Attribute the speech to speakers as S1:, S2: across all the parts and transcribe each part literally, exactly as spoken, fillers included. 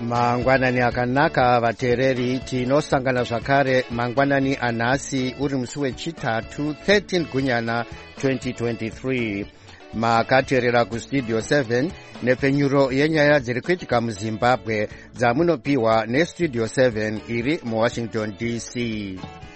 S1: Mangwanani akanaka vateereri, tinosangana zvakare mangwanani anhasi uri musi wechitatu thirteen gunyana twenty twenty-three. Makateerera kustudio seven nepfenyuro yenyaya dziri kuitika muZimbabwe dzamunopiwa nestudio seven iri muWashington D C.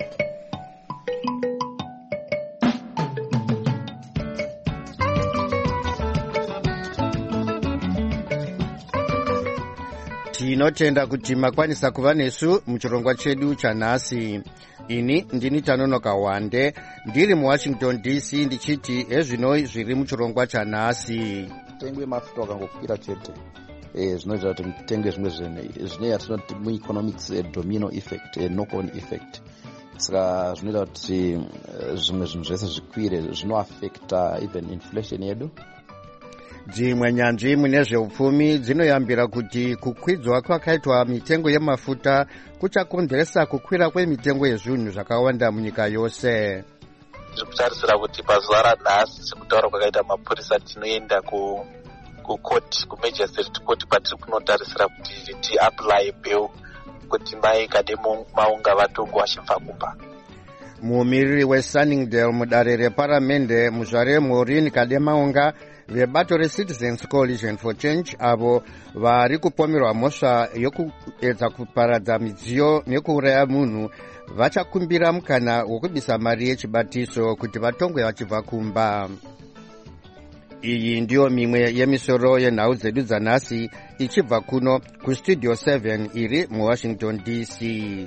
S1: Tinotenda kuti makwanisa kuva nesu muchirongwa chedu chanhasi. Ini ndini Tanonoka Wande ndiri muWashington D C ndichiti ezvino zviri muchirongwa chanhasi.
S2: Mitengo yemafuta akangokwira chete eh zvinoita kuti mitengo zvimwe zvinhu zvine yatinoti mu-economics domino effect, knock-on effect. Saka zvinoita kuti zvimwe zvinhu zvese zvikwire, zvinoaffecta even inflation yedu.
S1: Dzimwe nyanzvi mune zveupfumi dzinoyambira kuti kukwidzwa kwakaitwa mitengo yemafuta kuchakonzeresa kukwira kwemitengo yezvinhu zvakawanda munyika yose.
S3: Zvikutarisira kuti pazuva ranhasi sekutaura kwakaita mapurisa tinoenda ku kukoti kumagistrate court patiri kunotarisira kuti ti-apply bail kuti mai kade maunga vatongo vachibva kumba.
S1: Mumiriri weSunningdale mudare reparamende muzvare Maureen Kademaunga vebato reCitizens Coalition for Change avo vari kupomerwa mhosva yokuedza kuparadza midziyo nekuuraya munhu vachakumbira mukana wokubisa mari yechibatiso kuti vatongwe vachibva kumba. Iyi ndiyo mimwe yemisoro yenhau dzedu dzanhasi ichibva kuno kustudio seven iri muWashington D C.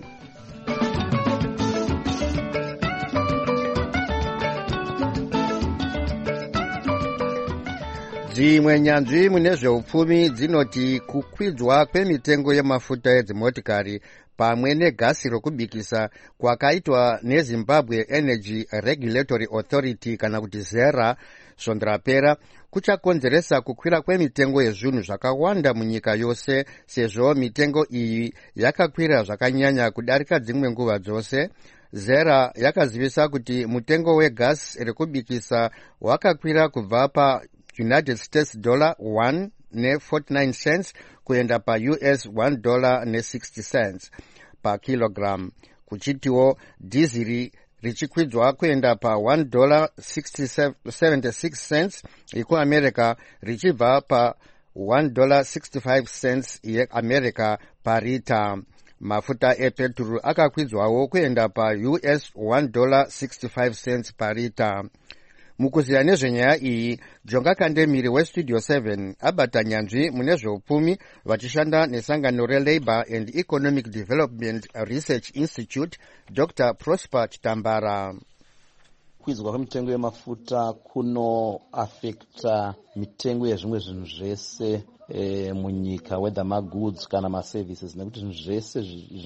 S1: Dzimwe nyanzvi mune zveupfumi dzinoti kukwidzwa kwemitengo yemafuta edzimotikari pamwe negasi rokubikisa kwakaitwa neZimbabwe Energy Regulatory Authority kana kuti ZERA svondarapera kuchakonzeresa kukwira kwemitengo yezvinhu zvakawanda munyika yose, sezvo mitengo iyi yakakwira zvakanyanya kudarika dzimwe nguva dzose. ZERA yakazivisa kuti mutengo wegasi rekubikisa wakakwira kubva pa United States dollar one ne forty-nine cents kuenda pa U S one dollar ne sixty cents pa kilogram, kuchitiwo diziri richikwidzwa kuenda pa one dollar seventy-six cents iku America richibva pa one dollar sixty-five cents ye America pa rita. Mafuta epetrol akakwidzwawo kuenda pa U S one dollar sixty-five cents pa rita. Mukuziya nezvenyaya iyi, Jonga Kandemiri weStudio seven abata nyanzvi mune zveupfumi vachishanda nesangano reLabour and Economic Development Research Institute, Doctor Prosper Chitambara.
S2: Kukwidzwa kwemitengo yemafuta kuno affecta mitengo yezvimwe zvinhu zvese e, munyika, whether magoods kana maservices, nekuti zvinhu zvese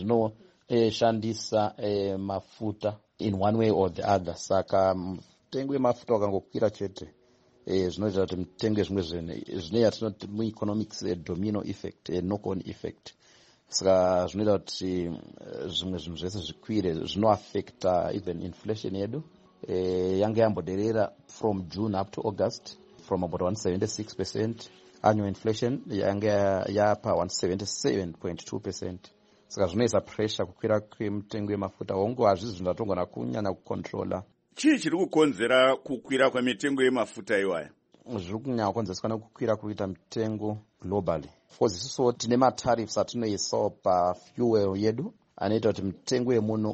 S2: zvinoshandisa e, mafuta in one way or the other. Saka mitengo yemafuta akangokwira chete eh zvinoita kuti mitengo zvimwe zvinhu zvine yatinoti mu-economics domino effect, knock-on effect. Saka zvinoita kuti zvimwe zvinhu zvese zvikwire, zvinoaffecta even inflation yedu. Eh yange yamboderera from June up to August from about one seventy-six percent, annual inflation yange yapa one seventy-seven point two percent. Saka zvinoisa pressure kukwira kwemitengo yemafuta. Hongo hazvisi zvinatongona kunyanya kucontrola.
S4: Chii chiri kukonzera kukwira kwemitengo yemafuta iwaya?
S2: Zviri kunyanya kukonzereswa nekukwira kuita mitengo globally. For isusu tine matariffs atinoisawo pafuel yedu anoita kuti mitengo yemunhu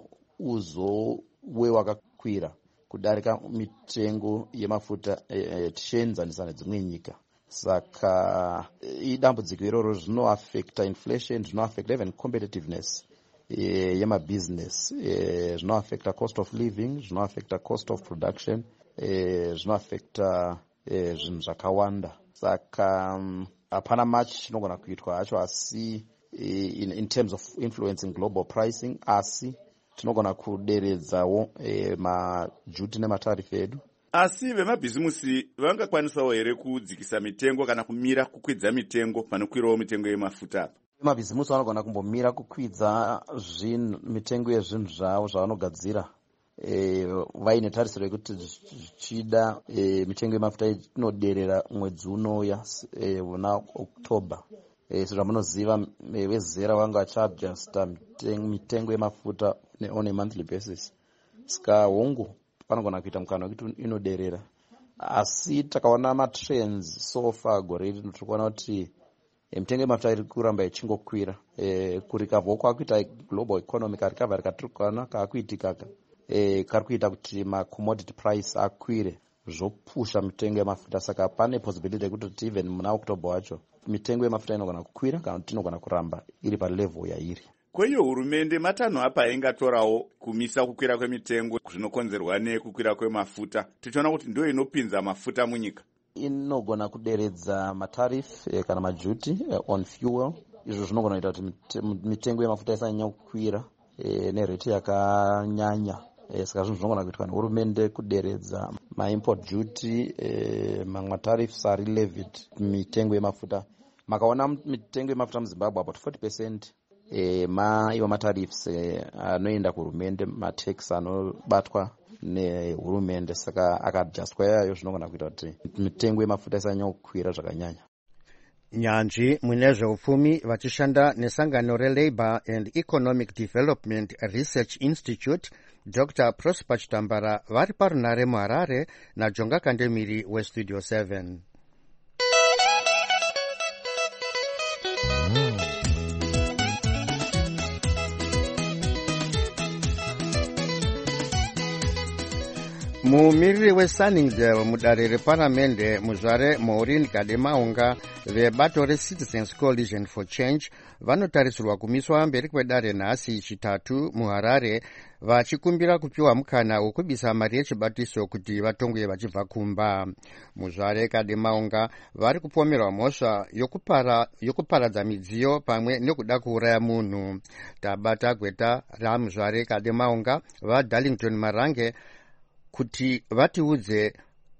S2: uzove wakakwira kudarika mitengo yemafuta e, tichienzanisa nedzimwe nyika. Saka idambudziko iroro zvinoaffecta inflation, zvinoaffecta even competitiveness yema business, zvinoaffecta cost of living, zvinoaffecta cost of production, zvinoaffecta zvinhu zvakawanda. Saka hapana much chinogona kuitwa hacho, asi in, in terms of influencing global pricing, asi tinogona kuderedzawo majuti nematarifu edu.
S4: Asi vemabhizimusi vangakwanisawo here kudzikisa mitengo kana kumira kukwidza mitengo panokwirawo mitengo yemafuta apa?
S2: Mabhizimusi vanogona kumbomira kukwidza zvinhu mitengo yezvinhu zvavo zvavanogadzira e, vaine tarisiro yekuti zvichida e, mitengo yemafuta inoderera mwedzi unouya e, una October e, sezvamunoziva vezera vanga vachiadjusta mitengo yemafuta on a monthly basis. Saka hongu panogona kuita mukana wekuti inoderera, asi takaona matrends so far gore iri tiri kuona kuti e, mitengo yemafuta iri kuramba ichingokwira. e, kurikavhawo kwakuita global economy karikavha rikatiri kuona kaakuitika e, kari kuita kuti macommodity price akwire zvopusha mitengo yemafuta. Saka pane possibility yekuti even muna October wacho mitengo yemafuta inogona kukwira kana kuti inogona kuramba iri palevel yairi.
S4: Kweyo hurumende matanho apa ingatorawo kumisa kukwira kwemitengo zvinokonzerwa nekukwira kwemafuta, tichiona kuti ndio inopinza mafuta munyika.
S2: Inogona kuderedza matarif eh, kana majuti eh, on fuel. Izvo zvinogona kuita kuti mitengo yemafuta isanyanya kukwira eh, nereti yakanyanya. Eh, saka zvinhu zvinogona kuitwa nehurumende kuderedza maimport duty, eh, mamwe matarifs ari levied mitengo yemafuta. Makaona mitengo yemafuta muZimbabwe about forty percent E, ma iwa matarifs e, anoenda kuhurumende, matax anobatwa nehurumende. Saka akadjustwa yayo zvinogona kuita kuti mitengo yemafuta isanyanya kukwira zvakanyanya.
S1: Nyanzvi mune zveupfumi vachishanda nesangano reLabour and Economic Development Research Institute, Doctor Prosper Chitambara vari parunare muHarare naJonga Kandemiri weStudio seven. Mumiriri weSunningdale mudare reparamende muzvare Maureen Kademaunga vebato reCitizens Coalition for Change vanotarisirwa kumiswa mberi kwedare nhasi chitatu muHarare vachikumbira kupiwa mukana wokubisa mari yechibatiso kuti vatongwe vachibva kumba. Muzvare Kademaunga vari kupomerwa mhosva yokupara yokuparadza midziyo pamwe nekuda kuuraya munhu. Tabata gweta ramuzvare Kademaunga vaDarlington Marange kuti vatiudze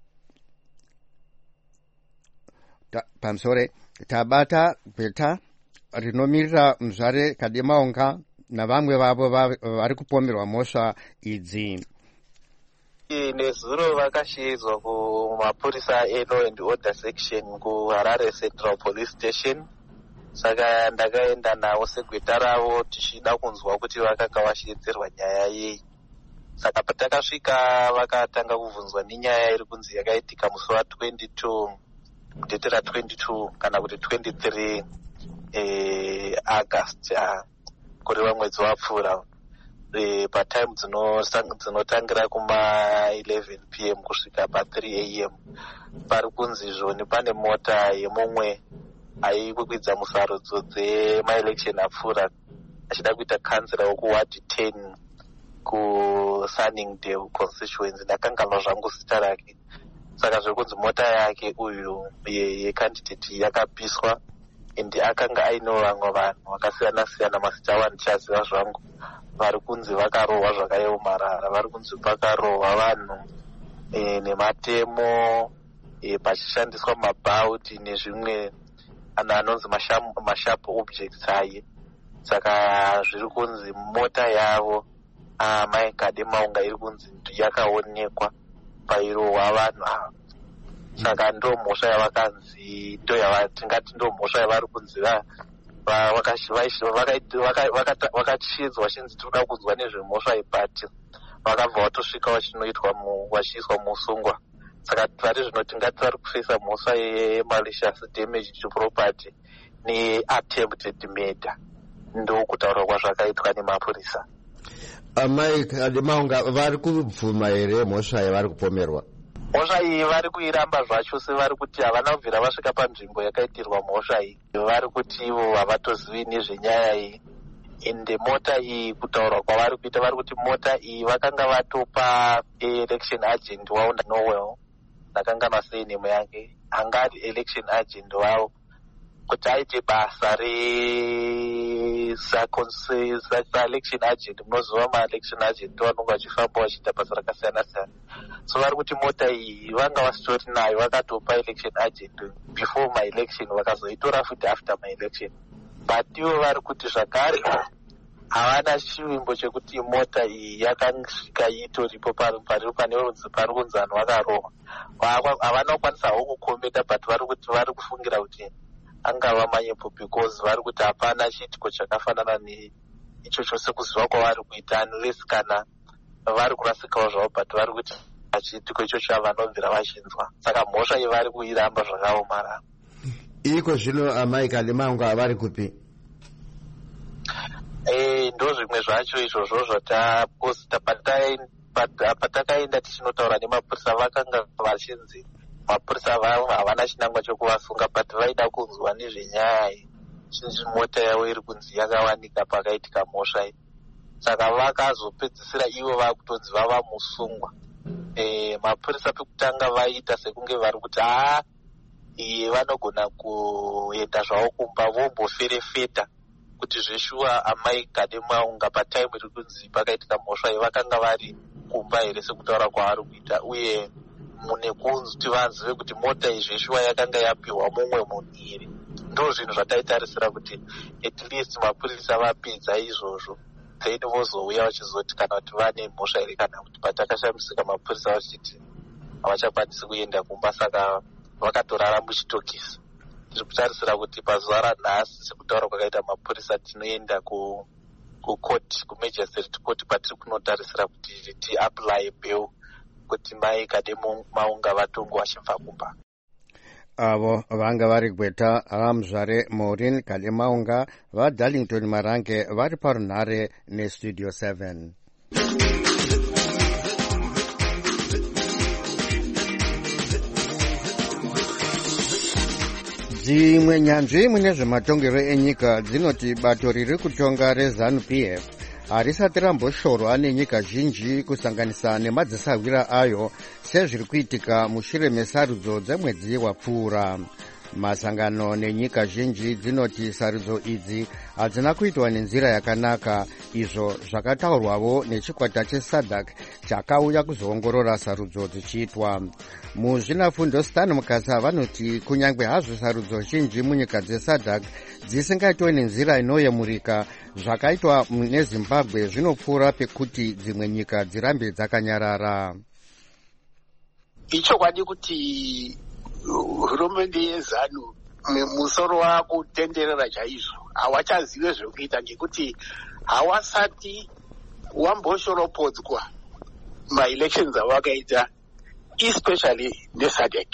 S1: ta, pamusore tabata gweta rinomirira muzvare Kademaunga navamwe vavo vari kupomerwa mhosva idzi.
S3: Nezuro vakashedzwa kumapurisa eLaw and Order section kuHarare Central Police Station. Saka ndakaenda navo segweta ravo tichida kunzwa kuti vakanga vashedzerwa nyaya yei. Saka patakasvika vakatanga kubvunzwa nenyaya iri kunzi yakaitika musi wa twenty-two mudekemba twenty-two kana kuti twenty-three eh, August ah, kureva mwedzi wapfuura eh, patime dzinotangira kuma eleven p m kusvika pa three a m pari kunzi zvoni pane mota yemumwe aikukwidza musarudzo dzemaelection apfuura achida kuita kansela wokuward ten kuSunningdale constituency. Ndakanganwa zvangu zita rake. Saka zvekunzi mota yake uyu yecandidate yakapiswa ende akanga aino vamwe vanhu vakasiyana siyana mazita avo ndichaziva zvangu vari kunzi vakarohwa zvakaomarara. Vari kunzi pakarohwa vanhu e, nematemo e, pachishandiswa mabhaudi nezvimwe anonzi masharp objects aye. Saka zviri kunzi mota yavo amai Kademaunga iri kunzi yakaonekwa pairohwa vanhu ava. Saka ndo mhosva yavakanzi ndo yavatingati ndo mhosva yavari kunzi vakachedzwa chinzi tinoda kunzwa nezvemhosva ibati vakabva vatosvika vachinoitwa vachiiswa musungwa. Saka vari zvino tingati vari kufesa mhosva yemalicious damage to property neattempted murder ndo kutaura kwazvakaitwa nemapurisa.
S1: Amai Kademaunga vari kubvuma here mhosva yavari kupomerwa?
S3: Mhosva iyi vari kuiramba zvacho sevari kuti havana kubvira vasvika panzvimbo yakaitirwa mhosva iyi. Vari kuti ivo havatozivi nezvenyaya iyi. Ende mota iyi kutaurwa kwavari kuita vari kuti mota iyi vakanga vatopa election agent wavo Noel ndakanganwa sei nemo yake angari election agent wavo kuti aite basa re-election agent. Munoziva ma-election agent vanonga vachifamba vachiita basa rakasiyana siyana. So vari kuti mota iyi vanga vasitori nayo vakatopa election agent before my election vakazoitora futi after my election. But ivo vari kuti zvakare havana chivimbo chekuti mota iyi yakasvika itoripo pari kunzi vanhu vakarohwa. Havana kukwanisa hwo kukombeta but vari kuti vari kufungira kuti angava manyepo because vari kuti hapana chiitiko chakafanana neichocho sekuziva kwavari kuita unless kana vari kurasikawo zvavo but vari kuti chiitiko ichocho avanobvira vachinzwa saka mhosva yevari kuiramba zvakaomarara.
S1: Iko zvino amai Kalimaunga avari kupi?
S3: Eh, ndo zvimwe zvacho izvozvo zvataposta patakaenda tichinotaura nemapurisa vakanga vachinzi mapurisa vavo havana chinangwa chokuvasunga but vaida kunzwa nezvenyaya zhinji mota yavo iri kunzi yakawanika pakaitika mhosva iyi saka vakazopedzisira ivo vakutonzi vava musungwa. Eh, mapurisa pekutanga vaita sekunge vari kuti haa iye vanogona kuenda zvavo kumba vomboferefeta kuti zveshuwa amai Kalimaunga pataimu iri kunzi pakaitika mhosva iyi vakanga vari kumba here sekutaura kwavari kuita uye mune kunzi vanzive kuti mota iyi zveshuwa yakanga yapiwa mumwe munhu here. Ndo zvinhu zvataitarisira kuti at least mapurisa vapedza izvozvo then vozouya vachizoti kana kuti vane mhosva here kana kuti patakashamisika mapurisa vachiti havachakwanisi kuenda kumba saka vakatorara muchitokisi. Tiri kutarisira kuti pazuva ranhasi sekutaura kwakaita mapurisa tinoenda kukoti kumagistrate court patiri kunotarisira kuti tiapply bail kuti mai Kalimaunga vatongo vachibva kumba.
S1: Avo vanga vari Gweta Ramzvare Maureen Kalimaunga vaDarlington Marange vari parunhare nestudio seven. Dzimwe nyanzvi mune zvematongero enyika dzinoti bato riri kutonga reZANU-P F harisati ramboshorwa nenyika zhinji kusanganisa nemadzisawira ayo sezviri kuitika mushure mesarudzo dzemwedzi wapfuura. Masangano nenyika zhinji dzinoti sarudzo idzi hadzina kuitwa nenzira yakanaka, izvo zvakataurwawo nechikwata cheSADC chakauya kuzoongorora sarudzo dzichiitwa. Muzvinafundo Stan Mukasa vanoti kunyange hazvo sarudzo zhinji munyika dzeSADC dzisingaitwe nenzira inoyemurika, zvakaitwa neZimbabwe zvinopfuura pekuti dzimwe nyika dzirambe dzakanyarara.
S5: Ichokwadi kuti hurumende yeZANU musoro wakutenderera chaizvo hawachazive zvekuita ngekuti hawasati wamboshoropodzwa maelections awakaita especially neSADC.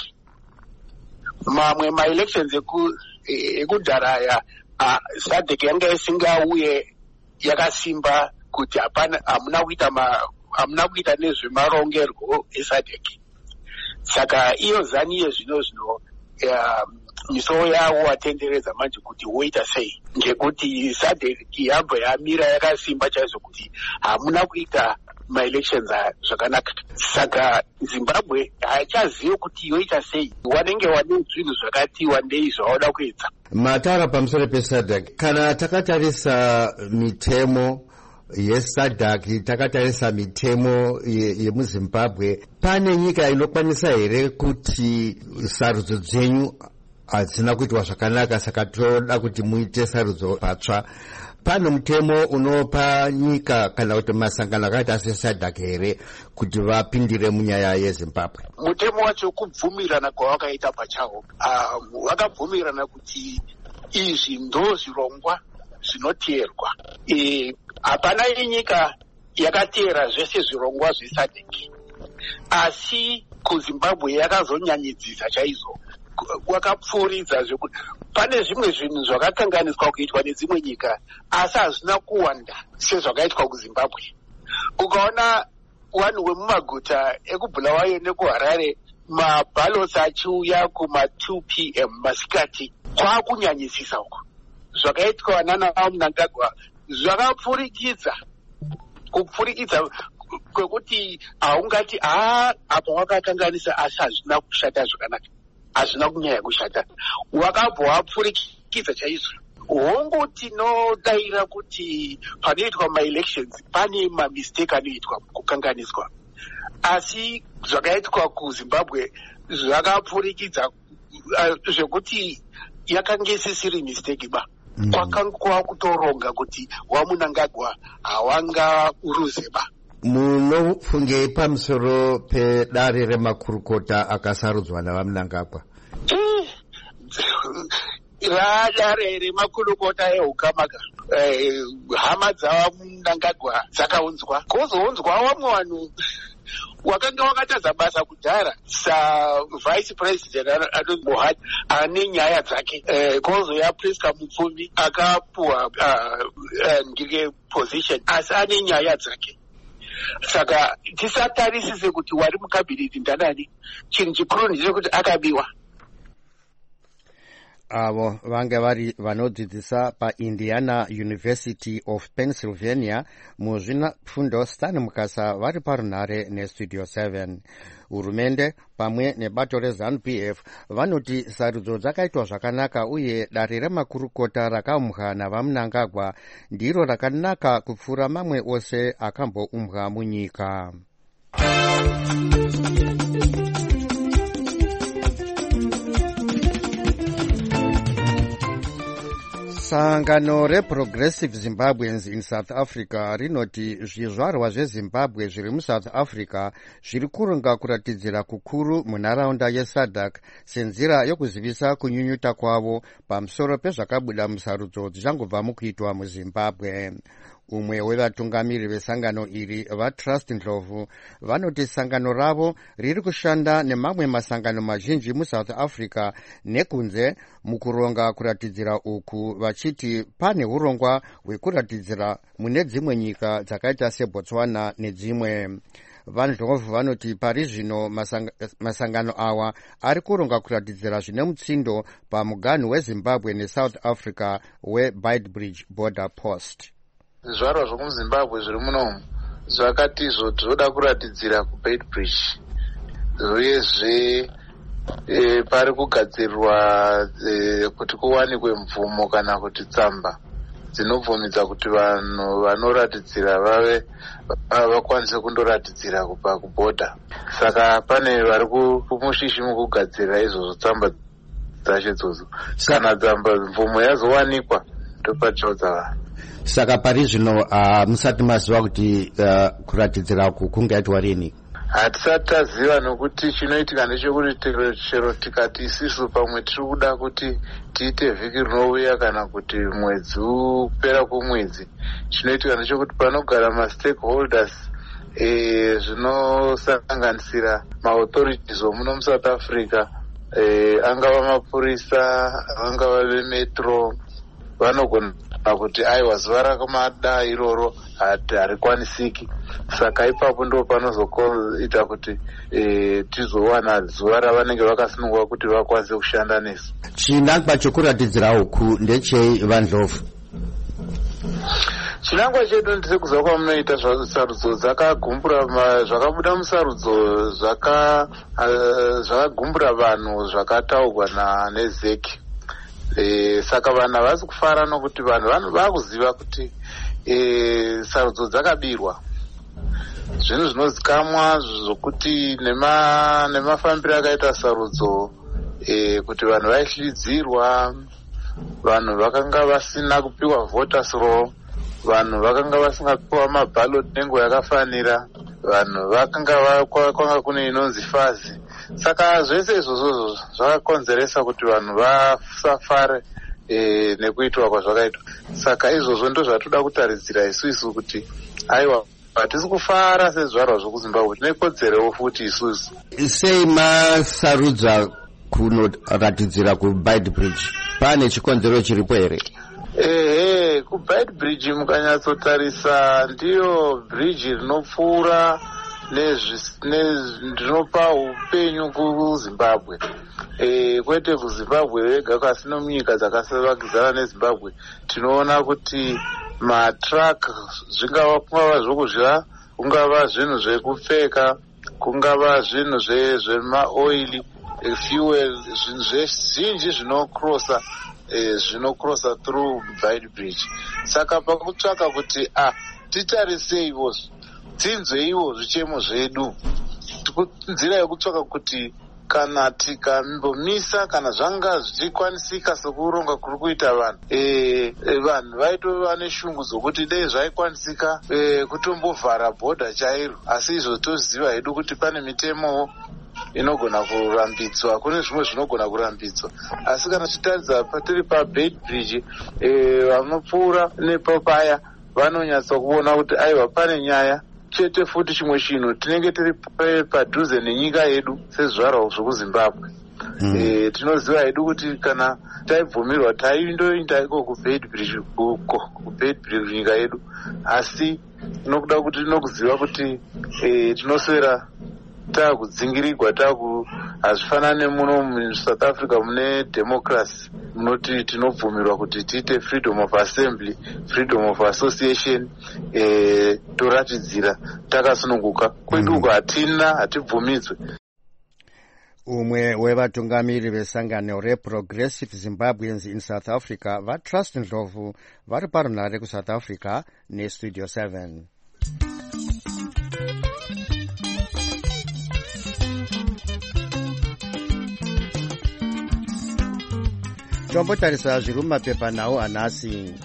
S5: Mamwe maelections ekudhara aya SADC yanga isingauye yakasimba kuti hapana hamuna kuita hamuna kuita nezvemarongerwo eSADC. Saka iyo ZANU yezvino zvino misoro yawo watenderedza manje kuti woita sei ngekuti SADC yabva yamira yakasimba chaizvo kuti hamuna kuita maelections zvakanaka. Saka Zimbabwe haichazivi kuti yoita sei, wanenge wane zvinhu zvakati wandei zvawada kuedza.
S1: Matara pamusoro peSADC, kana takatarisa mitemo yeSADC takatarisa mitemo yemuZimbabwe, pane nyika inokwanisa here kuti sarudzo dzenyu hadzina kuitwa zvakanaka saka toda kuti muite sarudzo patsva? Pane mutemo unopa nyika kana kuti masangano akaita seSADC here kuti vapindire munyaya yeZimbabwe?
S5: Mutemo wacho kubvumirana kwawakaita pachawo. Wakabvumirana kuti izvi ndo zvirongwa zvinoteerwa. Hapana nyika yakateera zvese zvirongwa zveSADC, asi kuZimbabwe yakazonyanyidzisa chaizvo, wakapfuuridza zvekuti pane zvimwe zvinhu zvakakanganiswa kuitwa nedzimwe nyika asi hazvina kuwanda sezvakaitwa kuZimbabwe. Ukaona vanhu vemumaguta ekuBulawayo nekuHarare mabhalosi achiuya kuma two p m masikati, kwakunyanyisisa uko. Zvakaitwa nana Mnangagwa zvakapfurikidza kupfurikidza kwekuti haungati haa apa wakakanganisa asi hazvina kushata zvakanaka, hazvina kunyanya kushata, wakabva wapfurikidza chaizvo. Hongu tinodayira kuti panoitwa maelections pane mamistake anoitwa kukanganiswa, asi zvakaitwa kuZimbabwe zvakapfurikidza zvekuti yakanga isisiri mistake ba. Mm. Kwakanga kutoronga kuti waMnangagwa hawanga uruzeba.
S1: Munofunge pamusoro pedare remakurukota akasarudzwa navaMnangagwa?
S5: radare remakurukota eUkamaga hama dzava Mnangagwa dzakaunzwa kwozounzwa vamwe vanhu wakanga wakatadza basa kudhara savice president anonzi Buhari ane nyaya dzake kwozouya Priska Mupfumi akapuwa ndike position asi ane nyaya dzake. Saka tisatarisise kuti wari mukabineti ndanani, chinhu chikuru ndechekuti akabiwa.
S1: Avo vange vari vanodzidzisa paIndiana University of Pennsylvania muzvinafundo Stan Mukasa vari parunhare neStudio seven. Hurumende pamwe nebato reZANU-P F vanoti sarudzo dzakaitwa zvakanaka uye dare remakurukota rakaumbwa navaMnangagwa ndiro rakanaka kupfuura mamwe ose akamboumbwa munyika. Sangano reProgressive Zimbabweans in South Africa rinoti zvizvarwa zveZimbabwe zviri muSouth Africa zviri kuronga kuratidzira kukuru munharaunda yeSADC senzira yokuzivisa kunyunyuta kwavo pamusoro pezvakabuda musarudzo dzichangobva mukuitwa muZimbabwe. Umwe wevatungamiri vesangano iri vaTrust Ndlovu vanoti sangano ravo riri kushanda nemamwe masangano mazhinji muSouth Africa nekunze mukuronga kuratidzira uku, vachiti pane urongwa hwekuratidzira mune dzimwe nyika dzakaita seBotswana nedzimwe. VaNdlovu vanoti pari zvino masang, masangano awa ari kuronga kuratidzira zvine mutsindo pamuganhu weZimbabwe neSouth Africa weBeitbridge Border Post.
S6: Zvaro zvekuzimbabwe zviri munomu zvakati zvoda kuratidzira kuBeitbridge uyezve e, pari kugadzirwa e, kuti kuwanikwe mvumo kana kuti tsamba dzinobvumidza kuti vanhu vanoratidzira vave vakwanise kundoratidzira kubva kubhodha. Saka pane vari kumushishi mukugadzirira izvozvo tsamba dzacho idzodzo. Kana tsamba mvumo yazowanikwa topachaudza vanhu.
S1: Saka pari zvino uh, musati maziva kuti uh, kuratidzira uku kungaitwa rini?
S6: Hatisati taziva nokuti chinoitika ndechekuti chero tikati isisu pamwe tiri kuda kuti tiite vhiki rinouya kana kuti mwedzi upera kwomwedzi, chinoitika ndechekuti panogara mastakeholders e, zvinosanganisira maauthorities omuno muSouth Africa, e, angava mapurisa, angava vemetro, vanogona kuti aiwa zuva rakamada iroro harikwanisiki. Saka ipapo ndo panozoita kuti e, tizowana zuva ravanenge vakasunungwa kuti vakwanise kushanda nesu.
S1: Chinangwa chokuratidzira uku ndechei vaNdlovu?
S6: Chinangwa chedu ndisekuziva kwamunoita sarudzo dzakagumbura zvakabuda musarudzo zvakagumbura uh, vanhu zvakataurwa nezeki. E, saka vanhu havasi kufara nokuti vanhu vanhu vakuziva kuti e, sarudzo dzakabirwa. Zvinhu zvinozikamwa zvokuti nema nemafambiro akaita sarudzo e, kuti vanhu vaihlidzirwa, vanhu vakanga vasina kupiwa voters roll, vanhu vakanga vasingapiwa maballot nenguva yakafanira, vanhu vakanga kwanga kune inonzi fazi. Saka zvese izvozvo zvakakonzeresa kuti vanhu vasafare e, nekuitwa kwazvakaitwa. Saka izvozvo ndo zvatoda kutaridzira isusu kuti aiwa hatisi kufara sezvarwa zvekuZimbabwe, tine kodzerewo futi isusu.
S1: Sei masarudza kunoratidzira kuBeitbridge? Pane chikonzero chiripo here?
S6: Ehe, kuBeitbridge mukanyatsotarisa ndiyo bridge rinopfuura ndinopa upenyu kuZimbabwe, e, kwete kuZimbabwe vega kasi nomunyika dzakavakidzana neZimbabwe. Tinoona kuti matruck zvingava kungava zvokudya, kungava zvinhu zvekupfeka, kungava zvinhu zvemaoili, fuel, zvinhu zvizhinji zvinokrosa e, zvinokrosa through Beitbridge. Saka pakutsvaka kuti ah titarisei ivozvo, tinzweiwo zvichemo zvedu, nzira yekutsvaka kuti kana tikambomisa kana zvanga zvichikwanisika sokuronga kuri kuita vanhu e, e, vanhu vaitova neshungu dzokuti dei zvaikwanisika e, kutombovhara bhodha chairo. Asi izvo toziva hedu kuti pane mitemowo inogona kurambidzwa, kune zvimwe zvinogona kurambidzwa. Asi kana tichitaridza patiri paBeit Bridge, vanopfuura nepapaya vanonyatsa kuona kuti aiwa pane nyaya chete. Futi chimwe chinhu, tinenge tiri padhuze nenyika yedu sezvizvarwa zvekuZimbabwe. Mm. E, tinoziva hedu kuti kana taibvumirwa taindoenda iko kuBeit Bridge, kuBeit Bridge nyika yedu, asi nokuda kuti tinokuziva kuti e, tinoswera taakudzingirirwa, taaku hazvifanani nemuno muSouth Africa mune democracy munoti tinobvumirwa kuti tiite freedom of assembly, freedom of association, e, toratidzira takasununguka. Kwedu uko hatina, hatibvumidzwe.
S1: Umwe wevatungamiri vesangano reProgressive Zimbabweans in South Africa vaTrust Ndlovu vari parunhare kuSouth Africa neStudio seven. Tombotarisa zviri mumapepanhau anhasi.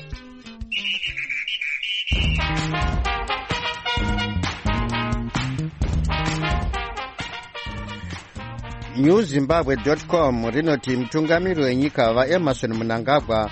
S1: New Zimbabwe dot com rinoti mutungamiri wenyika vaEmerson Mnangagwa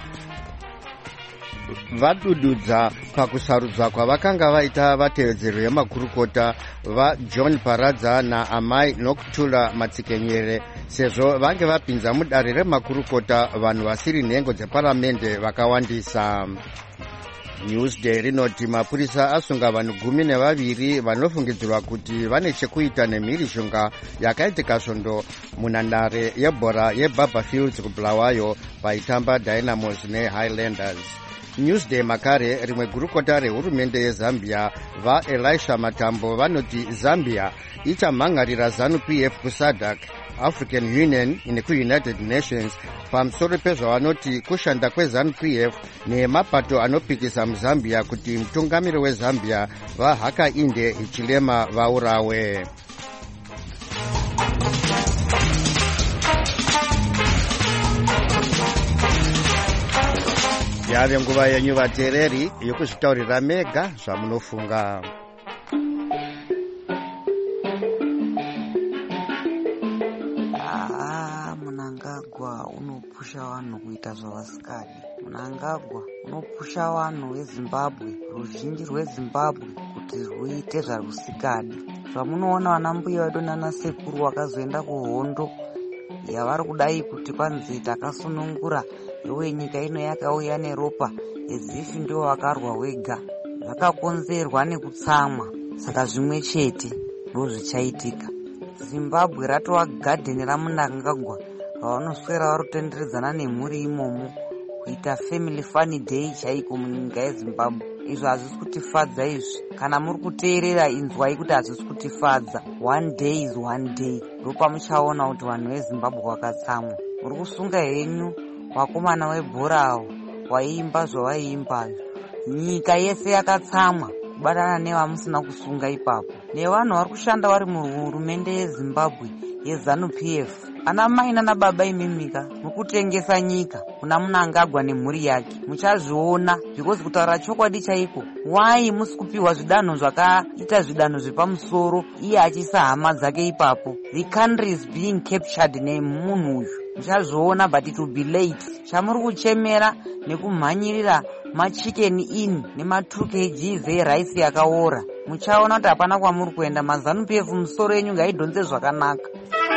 S1: vadududza pakusarudzwa kwavakanga vaita vatevedzeri vemakurukota vaJohn Paradza naAmai Nokutula Matsikenyere, sezvo vange vapinza mudare remakurukota vanhu vasiri nhengo dzeparamende vakawandisa. Newsday rinoti mapurisa asunga vanhu gumi nevaviri vanofungidzirwa kuti vane chekuita nemhirishonga yakaitika svondo munhandare yebhora yeBarberfields kuBulawayo paitamba Dynamos neHighlanders. Newsday makare rimwe gurukota rehurumende yeZambia vaElisha Matambo vanoti Zambia ichamhangarira ZANU-P F kuSADC, African Union nekuUnited Nations pamusoro pezvavanoti kushanda kweZANU-P F nemapato anopikisa muZambia kuti mutungamiri weZambia vaHakainde Hichilema vaurawe. Yave nguva yenyu vateereri yokuzvitaurira mega zvamunofunga.
S7: Mnangagwa unopusha vanhu kuita zvavasikadi. Mnangagwa unopusha vanhu veZimbabwe, ruzhinji rweZimbabwe kuti ruite zvarusikadi. Zvamunoona vana mbuya vedu nana sekuru vakazoenda kuhondo yavari kudai kuti kwanzi takasunungura iwe nyika ino yakauya neropa ezifi ndio vakarwa wega, zvakakonzerwa nekutsamwa. Saka zvimwe chete ndozvichaitika. Zimbabwe ratova gadheni raMnangagwa vavanoswera varutenderedzana nemhuri imomo kuita family funny day chaiko munyika yeZimbabwe. Izvo hazvisi kutifadza izvi. Kana muri kuteerera inzwai kuti hazvisi kutifadza. One day is one day. Ndopa muchaona kuti vanhu veZimbabwe vakatsamwa. Muri kusunga henyu wakomana webhorawo waiimba zvawaiimba. Nyika yese yakatsamwa kubatana nevamusina kusunga ipapo. Nevanhu vari kushanda vari muhurumende yeZimbabwe yeZANU-P F. Ana mai nana baba imimika mukutengesa nyika kuna Mnangagwa nemhuri yake. Muchazviona because kutaura chokwadi chaiko. Why musikupiwa zvidanho zvakaita zvidanho zvepamusoro iye achisa hama dzake ipapo. The country is being captured nemunhu uyu. Muchazviona but it will be late. Chamuri kuchemera nekumhanyirira machicken in nema two kilograms eraisi yakaora. Muchaona kuti hapana kwamuri kuenda. maZANU-P F musoro yenyu ngaidhonze zvakanaka.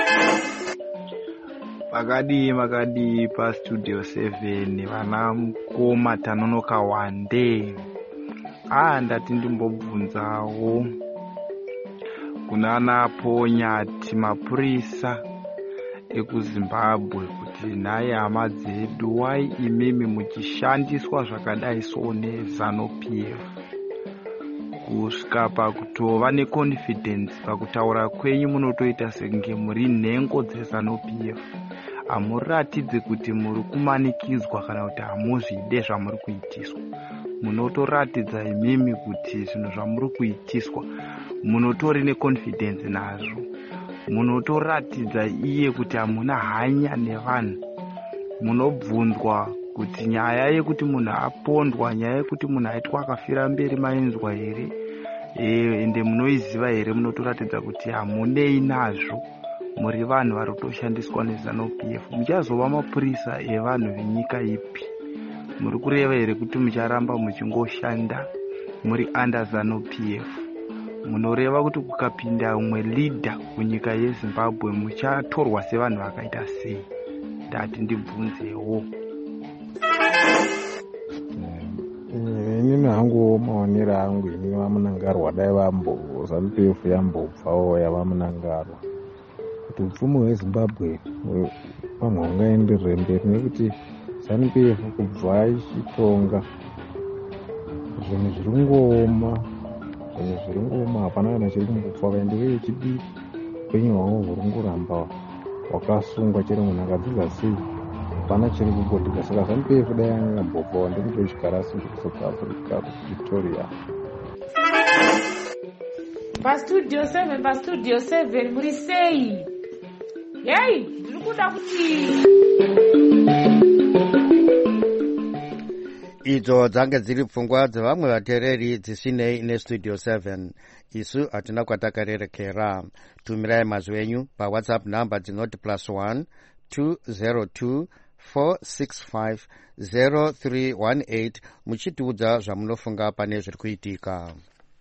S8: Makadi makadi pa Studio seven vana mukoma tanonoka wande. Ah, ndati ndimbobvunzawo kunana Ponyati mapurisa ekuZimbabwe kuti naye hama dzedu wai imimi muchishandiswa zvakadai so neZANU-P F kusvika pakutova neconfidence pakutaura kwenyu munotoita senge muri nhengo dzeZANU-P F. Hamuratidze kuti muri kumanikidzwa kana kuti hamuzvide zvamuri kuitiswa. Munotoratidza imimi kuti zvinhu zvamuri kuitiswa munotori neconfidence nazvo. Munotoratidza iye kuti hamuna hanya nevanhu. Munobvunzwa kuti nyaya yekuti munhu apondwa, nyaya yekuti munhu aitwa akafira mberi mainzwa here, ende munoiziva here. Munotoratidza kuti hamunei nazvo muri vanhu vari kutoshandiswa neZANU-P F. Muchazova mapurisa evanhu venyika ipi? Muri kureva here kuti mucharamba muchingoshanda muri under ZANU-P F? Munoreva kuti kukapinda umwe leader kunyika yeZimbabwe muchatorwa sevanhu vakaita sei? Ndati ndibvunzewo.
S9: Inini hangu maonera angu ini vamunangarwa dai vambo ZANU-P F yambobvawo yavamunangarwa kuti upfumi hweZimbabwe pamwe hungaenderere mberi, nekuti ZANU-P F kubva ichitonga zvinhu zviri kungooma, zvinhu zviri kungooma, hapana kana chiri kumbobva. Vaenderere chidiki upenyu hwavo huri kungoramba wakasungwa, chero munhu akadzidza sei hapana chiri kugotika. Saka ZANU-P F dai angabobvawo ndikutochigara sindi kuSouth Africa kuVictoria.
S10: Pastudio seven, pastudio seven, muri sei? Yei, ndiri kuda kuti
S1: idzo dzange dziri pfungwa dzevamwe vateereri dzisinei nestudio seven. Isu hatina kwatakarerekera. Tumirai mazwi enyu pawhatsapp number dzinoti plus one two zero two four six five zero three one eight muchitiudza zvamunofunga pane zviri kuitika.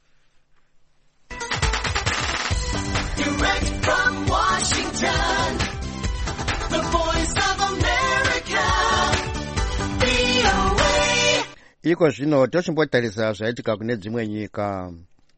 S11: Direct from Washington, the voice of America, V O A.
S1: Iko zvino tochimbotarisa zvaitika kune dzimwe nyika.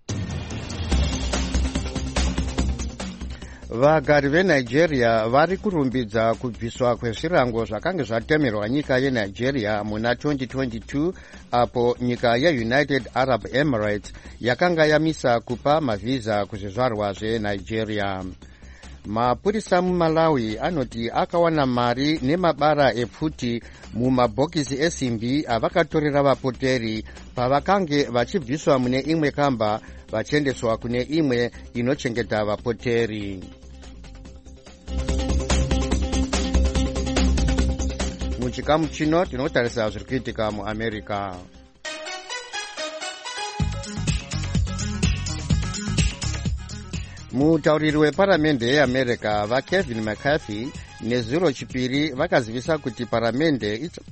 S1: Vagari veNigeria vari kurumbidza kubviswa kwezvirango zvakange zvatemerwa nyika yeNigeria muna twenty twenty-two, apo nyika yeUnited Arab Emirates yakanga yamisa kupa mavhiza kuzvizvarwa zveNigeria. Mapurisa muMalawi anoti akawana mari nemabara epfuti mumabhokisi esimbi avakatorera vapoteri pavakange vachibviswa mune imwe kamba vachiendeswa kune imwe inochengeta vapoteri. Muchikamu chino tinotarisa zviri kuitika muAmerica. Mutauriri weparamende yeAmerica vaKevin McCarthy nezuro chipiri vakazivisa kuti paramende icha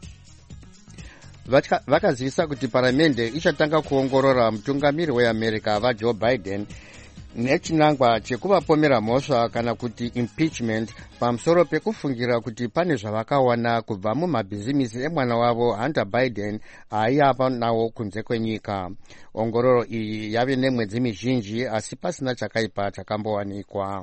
S1: vakazivisa kuti paramende ichatanga kuongorora mutungamiri weAmerica vaJoe Biden nechinangwa chekuvapomera mhosva kana kuti impeachment pamusoro pekufungira kuti pane zvavakawana kubva mumabhizimisi emwana wavo Hunter Biden aiyapa nawo kunze kwenyika. Ongororo iyi yave nemwedzi mizhinji asi pasina chakaipa chakambowanikwa.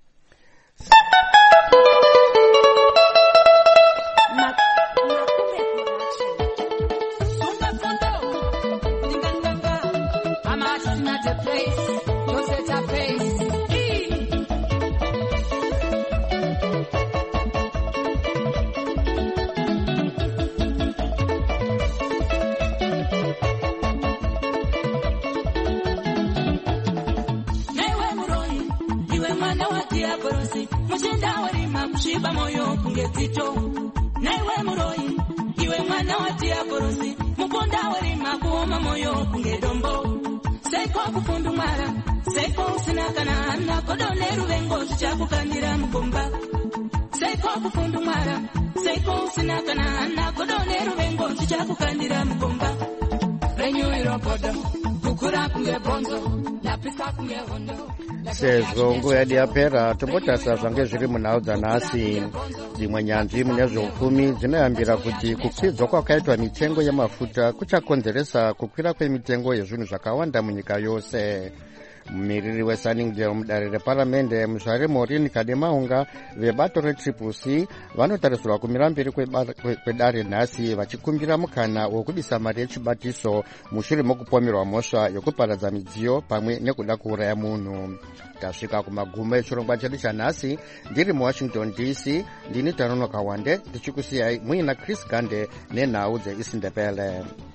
S11: Shiba moyo kungezito naiwe muroi iwe mwana watia korosi mukonda werima kuoma moyo kungedombo seiko kufundu mara seiko usinakana na kodone ruvengo chichakukanyira mukomba seiko kufundu mara seiko usinakana na kodone ruvengo chichakukanyira mukomba renyu irobodo kukura kungebonzo lapisa kungehondo.
S1: Sezvo nguva yadi yapera tombotarisa zvange zviri munhau dzanhasi. Dzimwe nyanzvi mune zveupfumi dzinoyambira kuti kukwidzwa kwakaitwa mitengo yemafuta kuchakonzeresa kukwira kwemitengo yezvinhu zvakawanda munyika yose. Mumiriri weSunningdale mudare reparamende muzvare Maureen Kademaunga vebato reTriple C vanotarisirwa kumira mberi kwedare nhasi vachikumbira mukana wokubisa mari yechibatiso mushure mokupomerwa mhosva yokuparadza midziyo pamwe nekuda kuuraya munhu. Tasvika kumagumo echirongwa chedu chanhasi. Ndiri muWashington D C ndini Tanonoka Wande ndichikusiyai muina Chris Gande nenhau dzeIsindebele.